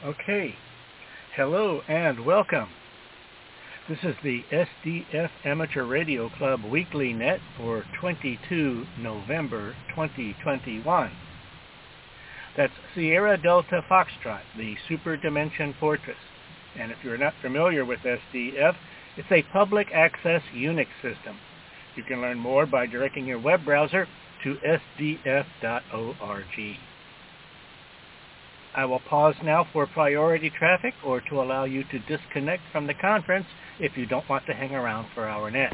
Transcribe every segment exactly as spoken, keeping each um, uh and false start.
Okay, hello and welcome. This is the S D F Amateur Radio Club Weekly Net for twenty-second of November twenty twenty-one. That's Sierra Delta Foxtrot, the Super Dimension Fortress. And if you're not familiar with S D F, it's a public access Unix system. You can learn more by directing your web browser to s d f dot org. I will pause now for priority traffic or to allow you to disconnect from the conference if you don't want to hang around for our net.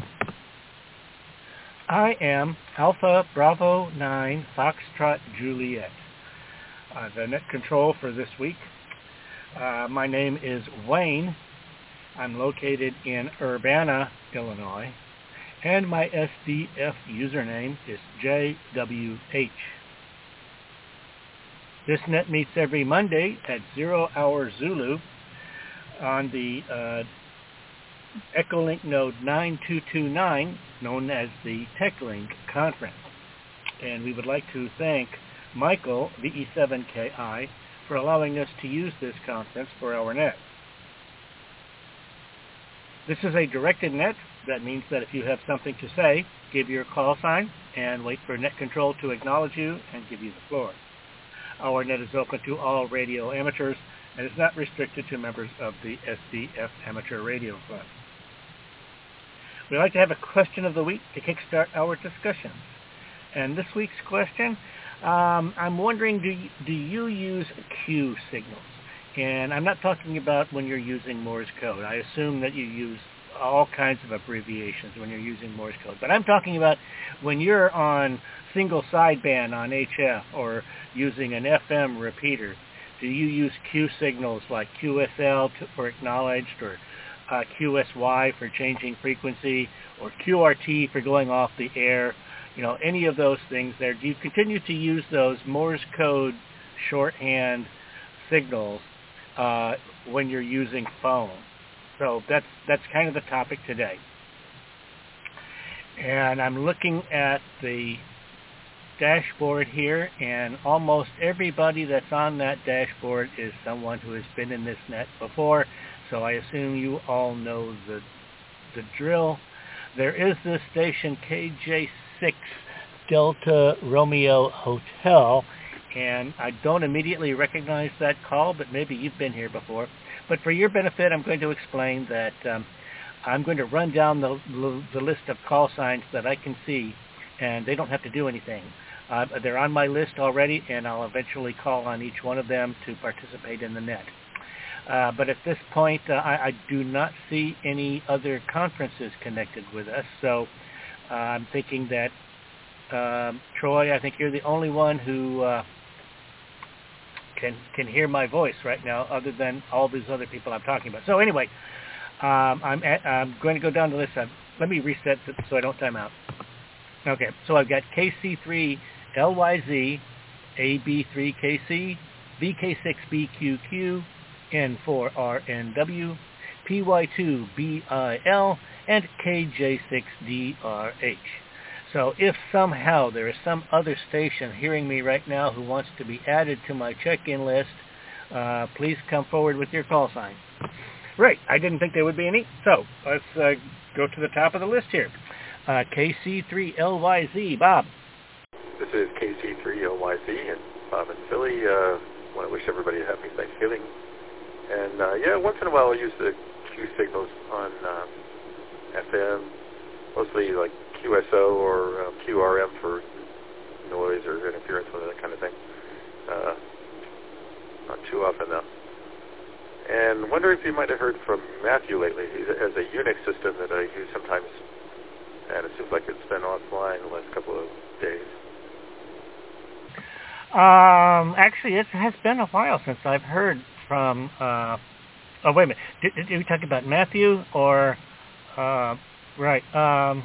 I am Alpha Bravo nine Foxtrot Juliet, uh, the net control for this week. Uh, my name is Wayne. I'm located in Urbana, Illinois, and my S D F username is J W H. This net meets every Monday at zero hour Zulu on the uh, Echolink node nine two two nine, known as the TechLink Conference. And we would like to thank Michael, V E seven K I, for allowing us to use this conference for our net. This is a directed net. That means that if you have something to say, give your call sign and wait for net control to acknowledge you and give you the floor. Our net is open to all radio amateurs and is not restricted to members of the S D F Amateur Radio Club. We like to have a question of the week to kickstart our discussions. And this week's question, um, I'm wondering, do you, do you use Q signals? And I'm not talking about when you're using Morse code. I assume that you use all kinds of abbreviations when you're using Morse code. But I'm talking about when you're on single sideband on H F or using an F M repeater. Do you use Q signals like Q S L for acknowledged, or uh, Q S Y for changing frequency, or Q R T for going off the air? You know, any of those things there. Do you continue to use those Morse code shorthand signals uh, when you're using phone? So that's that's kind of the topic today. And I'm looking at the dashboard here, and almost everybody that's on that dashboard is someone who has been in this net before, so I assume you all know the the drill. There is this station K J six Delta Romeo Hotel, and I don't immediately recognize that call, but maybe you've been here before. But for your benefit, I'm going to explain that um, I'm going to run down the, the list of call signs that I can see, and they don't have to do anything. Uh, they're on my list already, and I'll eventually call on each one of them to participate in the net. Uh, but at this point, uh, I, I do not see any other conferences connected with us, so uh, I'm thinking that, um, Troy, I think you're the only one who uh, can can hear my voice right now, other than all these other people I'm talking about. So anyway, um, I'm, at, I'm going to go down the list. Uh, let me reset so I don't time out. Okay, so I've got K C three L Y Z, A B three K C, V K six B Q Q, N four R N W, P Y two B I L, and K J six D R H. So if somehow there is some other station hearing me right now who wants to be added to my check-in list, uh, please come forward with your call sign. Right, I didn't think there would be any, so let's uh, go to the top of the list here. Uh, K C three L Y Z, Bob. This is K C three L Y Z, and Bob and Philly. Uh, want to wish everybody a happy Thanksgiving. And uh, yeah, once in a while I use the Q signals on uh, F M, mostly like Q S O or uh, Q R M for noise or interference with that kind of thing. Uh, not too often though. And wondering if you might have heard from Matthew lately. He has a Unix system that I use sometimes, and it seems like it's been offline the last couple of days. Um, actually, it has been a while since I've heard from, uh, oh, wait a minute. Did, did we talk about Matthew or, uh, right, um,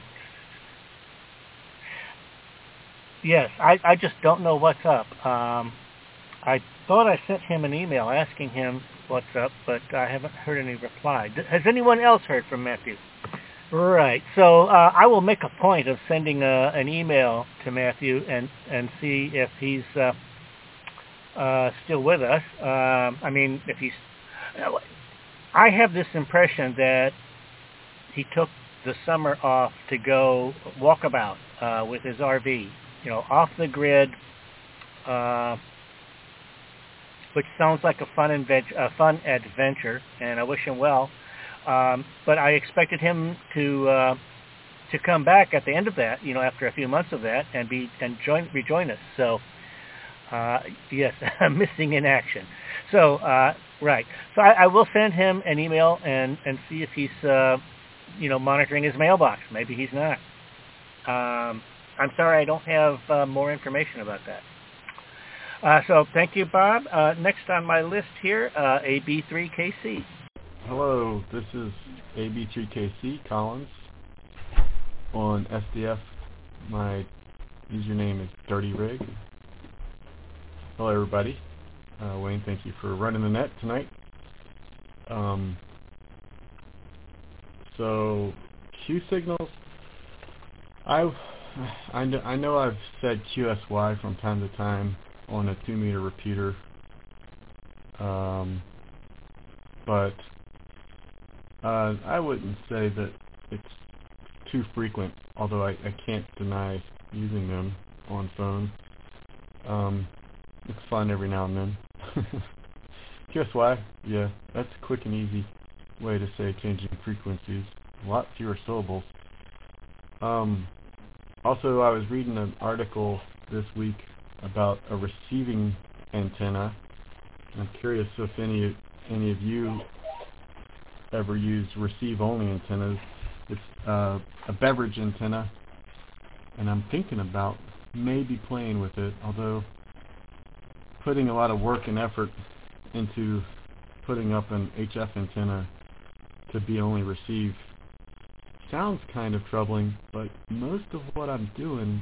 yes, I, I just don't know what's up. Um, I thought I sent him an email asking him what's up, but I haven't heard any reply. Has anyone else heard from Matthew? Right. So uh, I will make a point of sending uh, an email to Matthew and, and see if he's uh, uh, still with us. Um, I mean, if he's, I have this impression that he took the summer off to go walkabout uh, with his R V, you know, off the grid, uh, which sounds like a fun, invent- a fun adventure, and I wish him well. Um, but I expected him to uh, to come back at the end of that, you know, after a few months of that, and be and join rejoin us. So uh, yes, missing in action. So uh, right. So I, I will send him an email and and see if he's uh, you know monitoring his mailbox. Maybe he's not. Um, I'm sorry, I don't have uh, more information about that. Uh, so thank you, Bob. Uh, next on my list here, uh, A B three K C. Hello, this is A B three K C Collins on S D F. My username is Dirty Rig. Hello, everybody. Uh, Wayne, thank you for running the net tonight. Um, so, Q signals. I, I, know, I know I've said Q S Y from time to time on a two meter repeater, um, but uh, I wouldn't say that it's too frequent, although I, I can't deny using them on phone. Um, it's fun every now and then. Q S Y, yeah, that's a quick and easy way to say changing frequencies. A lot fewer syllables. Um, also, I was reading an article this week about a receiving antenna. I'm curious if any any of you ever use receive-only antennas. It's uh, a beverage antenna, and I'm thinking about maybe playing with it, although putting a lot of work and effort into putting up an H F antenna to be only receive sounds kind of troubling, but most of what I'm doing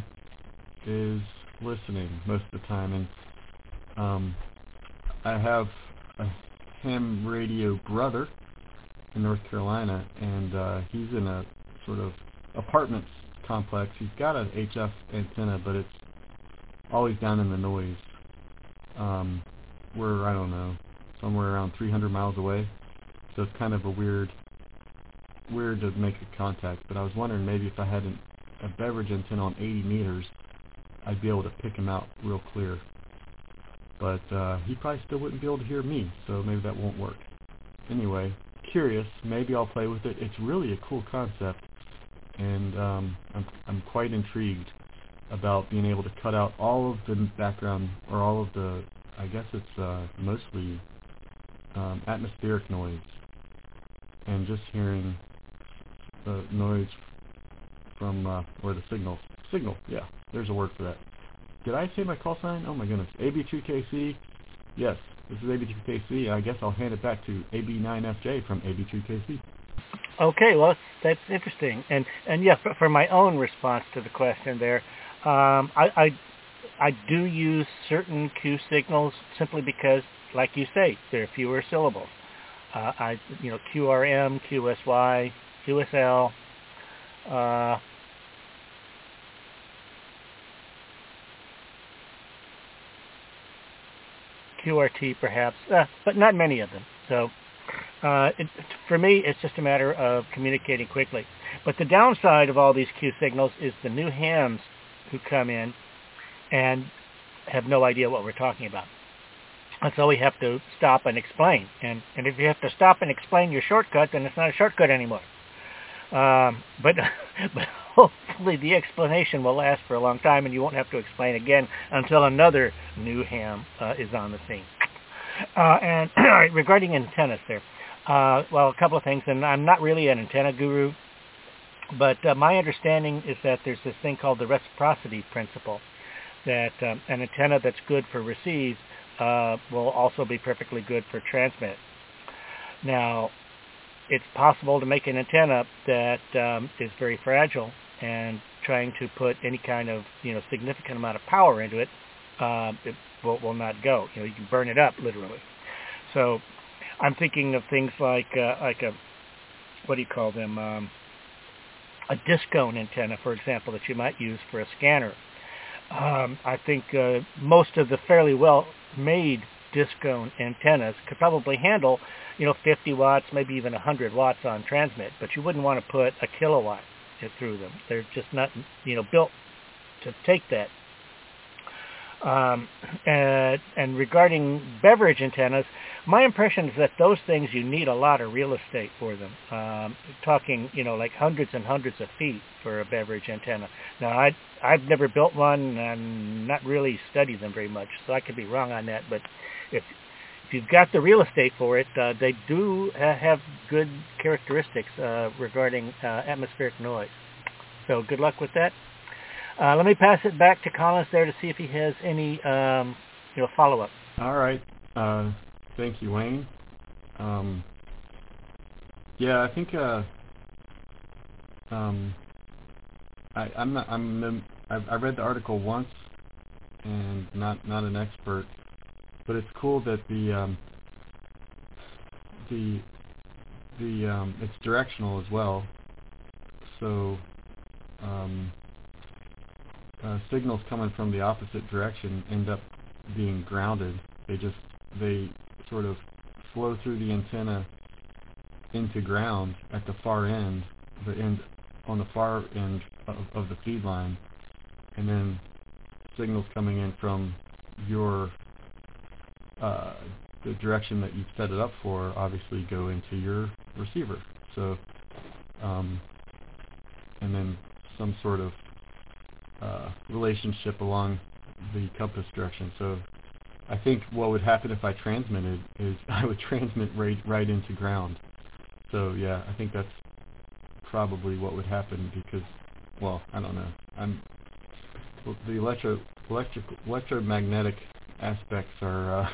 is listening most of the time, and um, I have a ham radio brother in North Carolina, and uh, he's in a sort of apartments complex. He's got an H F antenna, but it's always down in the noise. Um, we're, I don't know, somewhere around three hundred miles away, so it's kind of a weird, weird to make a contact. But I was wondering maybe if I had an, a beverage antenna on eighty meters, I'd be able to pick him out real clear. But uh, he probably still wouldn't be able to hear me, so maybe that won't work. Anyway, curious, maybe I'll play with it. It's really a cool concept, and um, I'm, I'm quite intrigued about being able to cut out all of the background, or all of the, I guess it's uh, mostly um, atmospheric noise, and just hearing the noise from, uh, or the signal. Signal, yeah, there's a word for that. Did I say my call sign? Oh my goodness. A B three K C, yes, this is A B three K C. I guess I'll hand it back to A B nine F J from A B three K C. Okay, well, that's interesting. And, and yeah, for, for my own response to the question there, um, I, I, I do use certain Q signals simply because, like you say, there are fewer syllables. Uh, I, you know, Q R M, Q S Y, Q S L, uh, Q R T perhaps, uh, but not many of them. So uh, it, for me, it's just a matter of communicating quickly. But the downside of all these Q signals is the new hams who come in and have no idea what we're talking about. And so we have to stop and explain. And, and if you have to stop and explain your shortcut, then it's not a shortcut anymore. Um, but, but hopefully the explanation will last for a long time, and you won't have to explain again until another new ham uh, is on the scene. Uh, and regarding antennas there, uh, well, a couple of things, and I'm not really an antenna guru, but uh, my understanding is that there's this thing called the reciprocity principle, that um, an antenna that's good for receive uh, will also be perfectly good for transmit. Now, it's possible to make an antenna that um, is very fragile, and trying to put any kind of, you know, significant amount of power into it, uh, it will, will not go. You know, you can burn it up, literally. So I'm thinking of things like, uh, like a, what do you call them, um, a discone antenna, for example, that you might use for a scanner. Um, I think uh, most of the fairly well-made disc cone antennas could probably handle, you know, fifty watts, maybe even one hundred watts on transmit, but you wouldn't want to put a kilowatt through them. They're just not, you know, built to take that. Um, and, and regarding beverage antennas, my impression is that those things, you need a lot of real estate for them. Um, talking, you know, like hundreds and hundreds of feet for a beverage antenna. Now, I, I've never built one and not really studied them very much, so I could be wrong on that. But if, if you've got the real estate for it, uh, they do ha- have good characteristics uh, regarding uh, atmospheric noise. So good luck with that. Uh, let me pass it back to Collins there to see if he has any, um, you know, follow-up. All right. Uh, thank you, Wayne. Um, yeah, I think uh, um, I, I'm not. I'm. I've, I read the article once, and not not an expert, but it's cool that the um, the the um, it's directional as well. So. Um, Uh, signals coming from the opposite direction end up being grounded. They just, they sort of flow through the antenna into ground at the far end, the end on the far end of, of the feed line, and then signals coming in from your, uh, the direction that you've set it up for obviously go into your receiver. So, um, and then some sort of Uh, relationship along the compass direction. So I think what would happen if I transmitted is I would transmit right, right into ground. So yeah, I think that's probably what would happen because, well, I don't know. I'm the electro electric electromagnetic aspects are uh,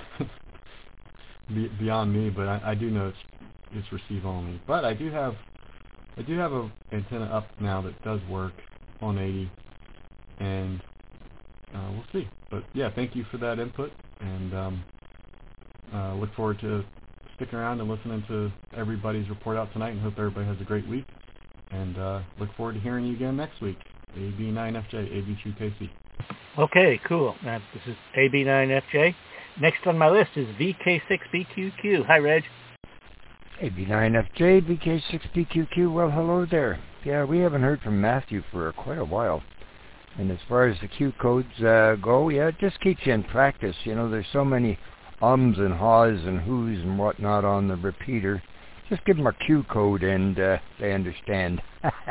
be, beyond me, but I, I do know it's it's receive only. But I do have I do have a antenna up now that does work on eighty. And uh, we'll see. But yeah, thank you for that input, and um, uh, look forward to sticking around and listening to everybody's report out tonight, and hope everybody has a great week. And uh, look forward to hearing you again next week. A B nine F J, A B two K C. Okay, cool. Uh, this is A B nine F J. Next on my list is V K six B Q Q. Hi, Reg. A B nine F J, V K six B Q Q. Well, hello there. Yeah, we haven't heard from Matthew for quite a while. And as far as the Q codes uh, go, yeah, it just keeps you in practice. You know, there's so many ums and haws and who's and whatnot on the repeater. Just give them a Q code and uh, they understand.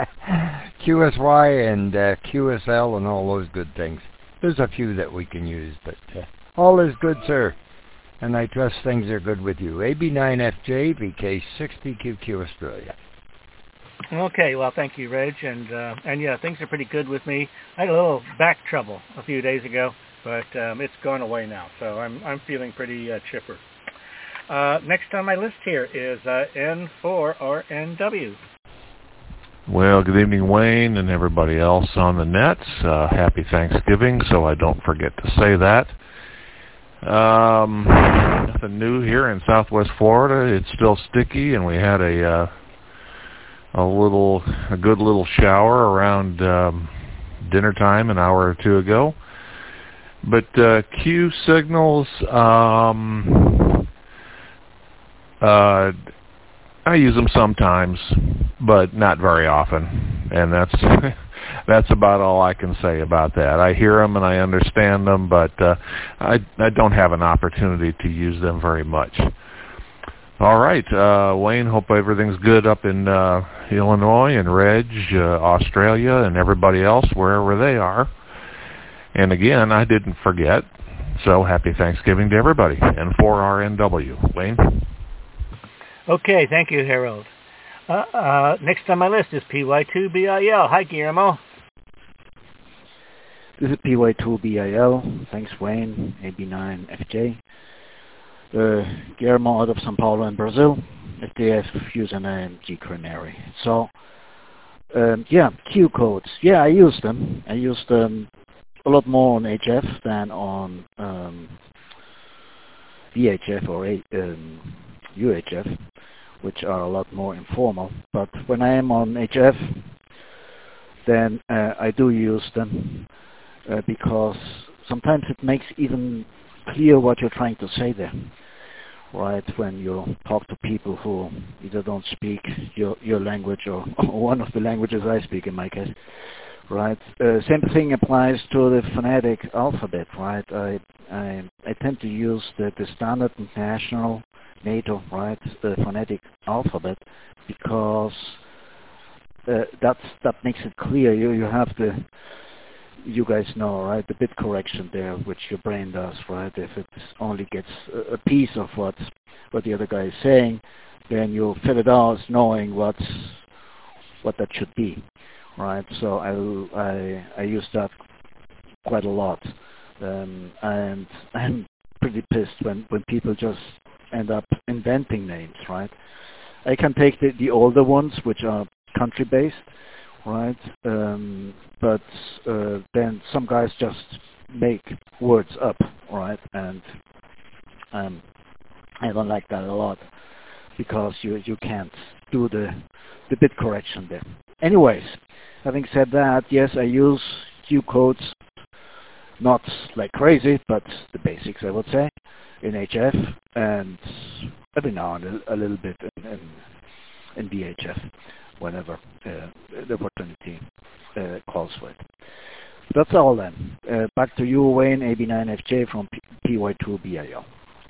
Q S Y and uh, Q S L and all those good things. There's a few that we can use, but uh, all is good, sir. And I trust things are good with you. A B nine F J, V K six B Q Q Australia. Okay, well, thank you, Reg, and uh, and yeah, things are pretty good with me. I had a little back trouble a few days ago, but um, it's gone away now, so I'm I'm feeling pretty uh, chipper. Uh, next on my list here is uh, N four R N W. Well, good evening, Wayne, and everybody else on the nets. Uh, happy Thanksgiving, so I don't forget to say that. Um, nothing new here in Southwest Florida. It's still sticky, and we had a uh, a little, a good little shower around um, dinner time an hour or two ago. But uh, Q signals, um, uh, I use them sometimes, but not very often, and that's that's about all I can say about that. I hear them and I understand them, but uh, I I don't have an opportunity to use them very much. All right, uh, Wayne, hope everything's good up in uh, Illinois and Reg, uh, Australia, and everybody else, wherever they are. And again, I didn't forget, so happy Thanksgiving to everybody. N four R N W. Wayne? Okay, thank you, Harold. Uh, uh, next on my list is P Y two B I L. Hi, Guillermo. This is P Y two B I L. Thanks, Wayne. A B nine F J. Uh, Guillermo out of São Paulo in Brazil. F D F username G Cranary. So, um, yeah, Q codes. Yeah, I use them. I use them a lot more on H F than on um, V H F or um, U H F, which are a lot more informal. But when I am on H F, then uh, I do use them. uh, because sometimes it makes even clear what you're trying to say there, right? When you talk to people who either don't speak your your language or, or one of the languages I speak in my case, right? Uh, same thing applies to the phonetic alphabet, right? I I, I tend to use the, the standard international NATO, right, the phonetic alphabet, because uh, that's that makes it clear. You you have the you guys know, right, the bit correction there, which your brain does, right? If it only gets a, a piece of what what the other guy is saying, then you fill it out knowing what's what that should be, right? So I I I use that quite a lot, um, and I'm pretty pissed when when people just end up inventing names, right? I can take the, the older ones, which are country-based, right? Um, but uh, then some guys just make words up, right? And um, I don't like that a lot, because you you can't do the the bit correction there. Anyways, having said that, yes, I use Q codes, not like crazy, but the basics, I would say, in H F, and every now and a, a little bit in, in, in V H F, whenever uh, the opportunity uh, calls for it. That's all then. Uh, back to you, Wayne, A B nine F J from P Y two B I L.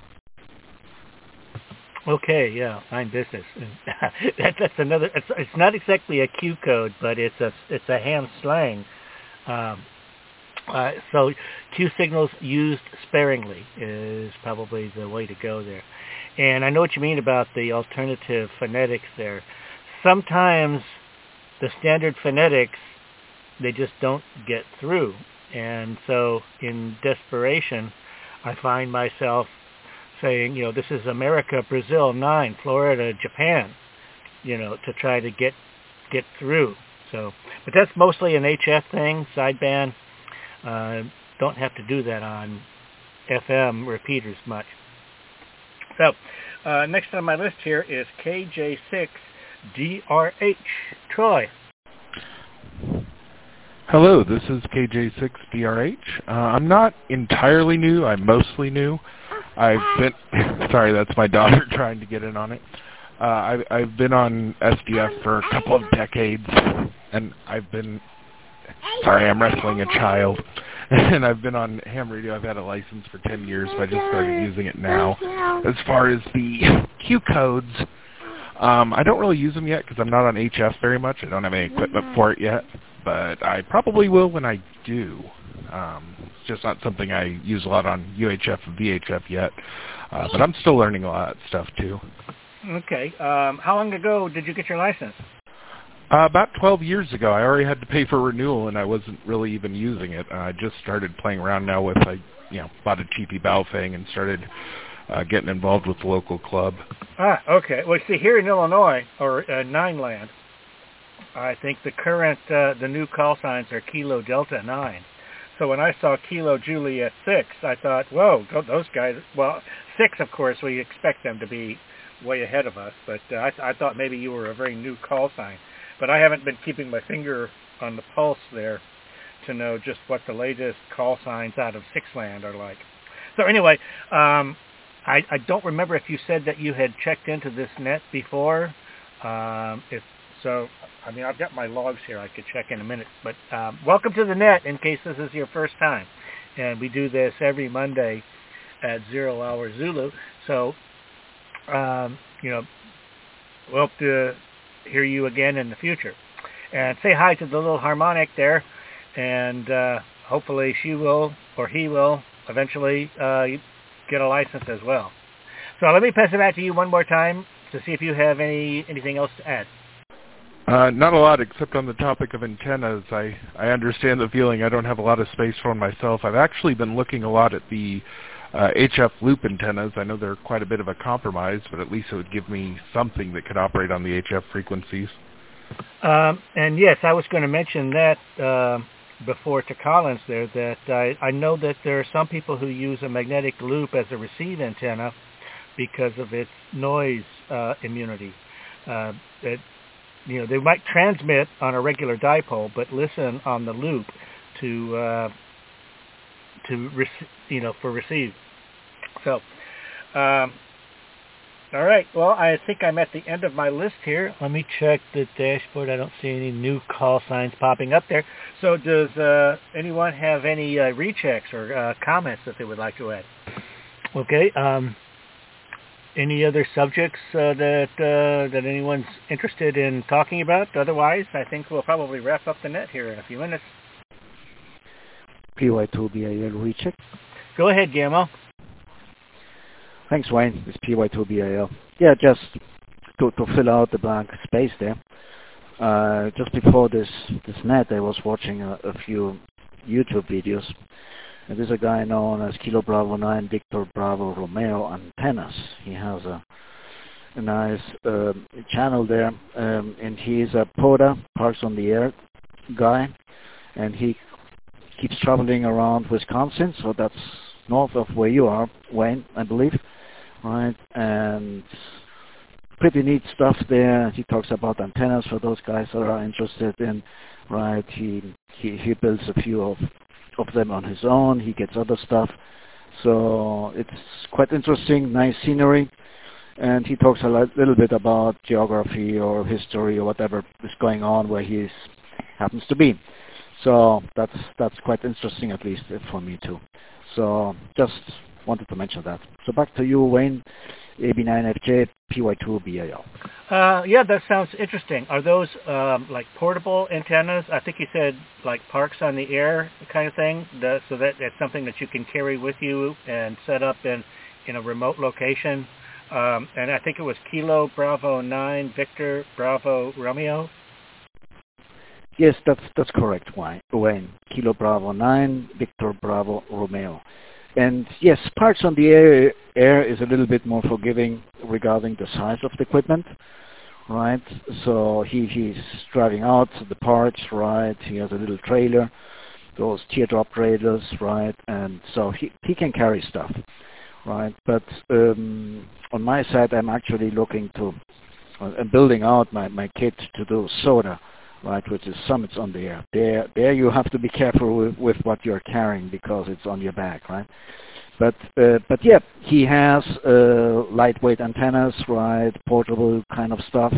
Okay, yeah, fine business. that, that's another. It's, it's not exactly a Q code, but it's a it's a ham slang. Um, uh, so Q signals used sparingly is probably the way to go there. And I know what you mean about the alternative phonetics there. Sometimes the standard phonetics, they just don't get through, and so in desperation, I find myself saying, you know, this is America, Brazil, nine, Florida, Japan, you know, to try to get get through. So, but that's mostly an H F thing, sideband. Uh, don't have to do that on F M repeaters much. So, uh, next on my list here is K J six D R H. Troy. Hello, this is K J six D R H. Uh, I'm not entirely new. I'm mostly new. I've been, sorry, that's my daughter trying to get in on it. Uh, I've, I've been on S D F for a couple of decades, and I've been, sorry, I'm wrestling a child, and I've been on ham radio. I've had a license for ten years, but I just started using it now. As far as the Q codes, um, I don't really use them yet because I'm not on H F very much. I don't have any equipment for it yet, but I probably will when I do. Um, it's just not something I use a lot on U H F and V H F yet, uh, but I'm still learning a lot of stuff too. Okay. Um, how long ago did you get your license? Uh, about twelve years ago. I already had to pay for renewal, and I wasn't really even using it. Uh, I just started playing around now with, I, you know, bought a cheapy Baofeng and started uh, getting involved with the local club. Ah, okay. Well, see, here in Illinois, or uh, Nine Land, I think the current, uh, the new call signs are Kilo Delta nine. So when I saw Kilo Juliet six, I thought, whoa, those guys, well, six, of course, we expect them to be way ahead of us, but uh, I, th- I thought maybe you were a very new call sign. But I haven't been keeping my finger on the pulse there to know just what the latest call signs out of six land are like. So anyway, um, I, I don't remember if you said that you had checked into this net before. Um, if so, I mean, I've got my logs here. I could check in a minute. But um, welcome to the net in case this is your first time. And we do this every Monday at Zero Hour Zulu. So, um, you know, we'll have to hear you again in the future. And say hi to the little harmonic there. And uh, hopefully she will, or he will, eventually uh, get a license as well. So let me pass it back to you one more time to see if you have any anything else to add. Uh, not a lot, except on the topic of antennas. I, I understand the feeling. I don't have a lot of space for one myself. I've actually been looking a lot at the uh, H F loop antennas. I know they're quite a bit of a compromise, but at least it would give me something that could operate on the H F frequencies. Um, and yes, I was going to mention that uh, before to Collins there, that I, I know that there are some people who use a magnetic loop as a receive antenna because of its noise uh, immunity. Uh, it, You know, they might transmit on a regular dipole, but listen on the loop to uh, to rec- you know for receive. So. Um, All right. Well, I think I'm at the end of my list here. Let me check the dashboard. I don't see any new call signs popping up there. So does uh, anyone have any uh, rechecks or uh, comments that they would like to add? Okay. Um, any other subjects uh, that uh, that anyone's interested in talking about? Otherwise, I think we'll probably wrap up the net here in a few minutes. P Y two B A L recheck. Go ahead, Guillermo. Thanks, Wayne. It's P Y two B A L. Yeah, just to, to fill out the blank space there. Uh, just before this, this net, I was watching a, a few YouTube videos. And there's a guy known as Kilo Bravo nine Victor Bravo Romeo Antennas. He has a, a nice uh, channel there. Um, and he's a POTA, Parks on the Air guy. And he keeps traveling around Wisconsin, so that's north of where you are, Wayne, I believe. Right, and pretty neat stuff there. He talks about antennas for those guys that are interested in. Right, he he, he builds a few of of them on his own. He gets other stuff, so it's quite interesting. Nice scenery, and he talks a lot, little bit about geography or history or whatever is going on where he happens to be. So that's that's quite interesting, at least for me too. So just wanted to mention that. So back to you, Wayne, A B nine F J, P Y two B A L. Uh, yeah, that sounds interesting. Are those um, like portable antennas? I think you said like parks on the air kind of thing, the, so that it's something that you can carry with you and set up in, in a remote location. Um, and I think it was Kilo Bravo nine Victor Bravo Romeo. Yes, that's that's correct, Wayne. Kilo Bravo nine Victor Bravo Romeo. And yes, parts on the air, air is a little bit more forgiving regarding the size of the equipment, right? So he, he's driving out the parts, right? He has a little trailer, those teardrop trailers, right? And so he, he can carry stuff, right? But um, on my side, I'm actually looking to, uh, I'm building out my, my kit to do soda, right, which is summits on the air. There, there you have to be careful with, with what you're carrying because it's on your back, right? But, uh, but yeah, he has uh, lightweight antennas, right, portable kind of stuff.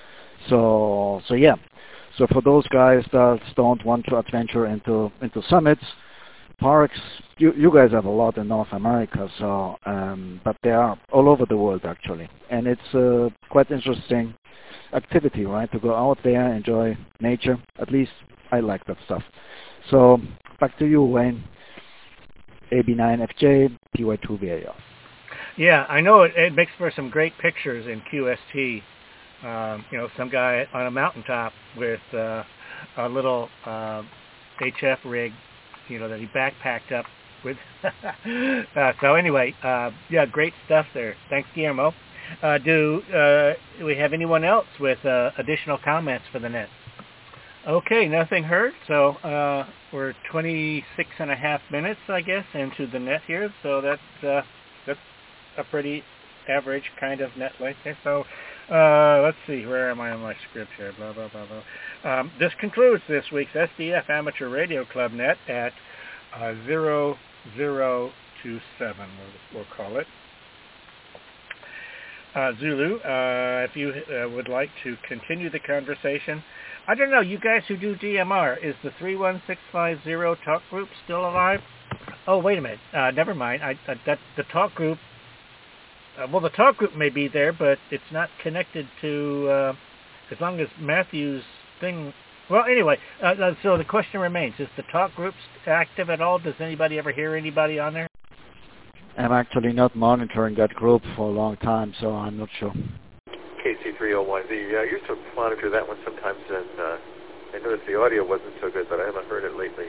So, so yeah. So for those guys that don't want to adventure into into summits, parks, you you guys have a lot in North America. So, um, but they are all over the world actually, and it's uh, quite interesting activity, right? To go out there, enjoy nature. At least I like that stuff. So back to you, Wayne. A B nine F J, P Y two B A L. Yeah, I know it, it makes for some great pictures in Q S T. Um, you know, some guy on a mountaintop with uh, a little uh, H F rig, you know, that he backpacked up with. uh, so anyway, uh, yeah, great stuff there. Thanks, Guillermo. Uh, do uh, we have anyone else with uh, additional comments for the net? Okay, nothing heard. So uh, we're twenty-six and a half minutes, I guess, into the net here. So that's uh, that's a pretty average kind of net length there. So uh, let's see, where am I on my script here? Blah blah blah blah. Um, this concludes this week's S D F Amateur Radio Club net at uh, zero zero two seven. We'll, we'll call it. Uh, Zulu, uh, if you uh, would like to continue the conversation. I don't know, you guys who do D M R, is the three one six five zero talk group still alive? Oh, wait a minute. Uh, never mind. I, uh, that the talk group, uh, well, the talk group may be there, but it's not connected to, uh, as long as Matthew's thing. Well, anyway, uh, so the question remains, is the talk group active at all? Does anybody ever hear anybody on there? I'm actually not monitoring that group for a long time, so I'm not sure. K C three O Y Z. I used to monitor that one sometimes, and uh, I noticed the audio wasn't so good, but I haven't heard it lately.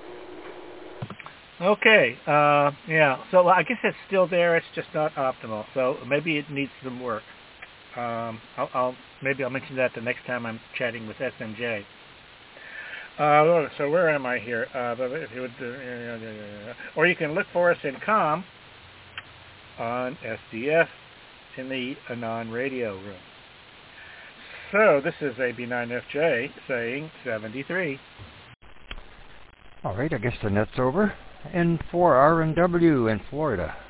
Okay, uh, yeah, so I guess it's still there, it's just not optimal, so maybe it needs some work. Um, I'll, I'll maybe I'll mention that the next time I'm chatting with S M J. Uh, so where am I here? Uh, if you would, uh, or you can look for us in COM on S D F in the Anon radio room. So this is A B nine F J saying seventy-three. All right, I guess the net's over. N four R and W in Florida.